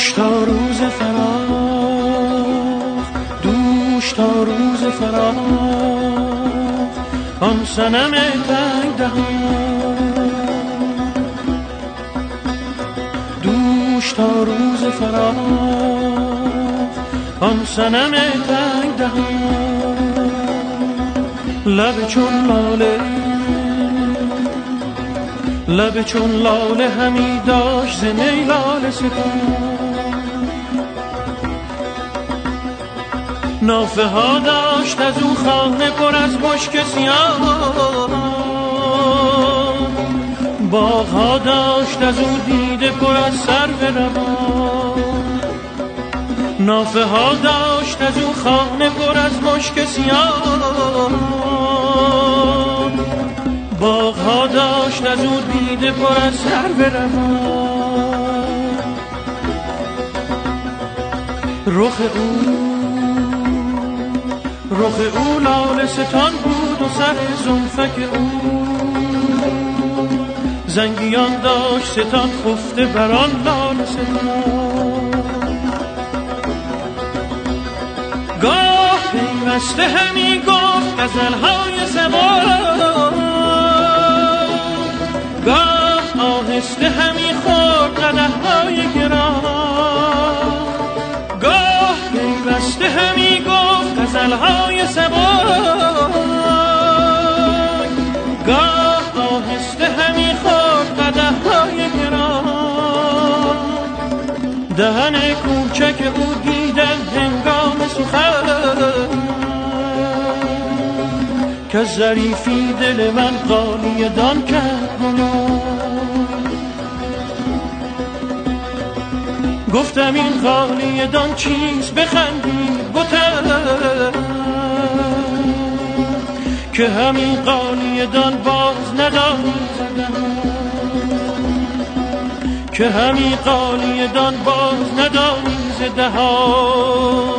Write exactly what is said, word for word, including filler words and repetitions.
دوش تا روز فراق، دوش تا روز فراق، آن صنم تنگ دهان. دوش تا روز فراق، آن صنم تنگ دهان. لب چون لاله، لب چون لاله همی داشت ز می لاله ستان. نافه ها داشت از او خانه پر از مشک سیاه، باغ ها داشت از او دیده پر از سرو روان. نافه ها داشت از او خانه پر از مشک سیاه، باغ ها داشت از او دیده پر از سرو روان. رخ او رخ او لاله ستان بود و سر زلفک او زنگیان داشت ستان خفته بران لاله ستان. گاه پیوسته همی گفت غزلهای زبان، گاه آهسته همی خورد قدحهای گران. گاه پیوسته همی گفت غزلهای زبان، گاه آهسته همی خورد قدحهای گران. دهن کوچک او دیدم هنگام سخن، که ظریفی دل من غالیه دان کرد. گفتم این غالیه دان چیز بخندید بتن، که همین غالیه دان باز ندانی زدن، که همین غالیه دان باز ندانی زدن.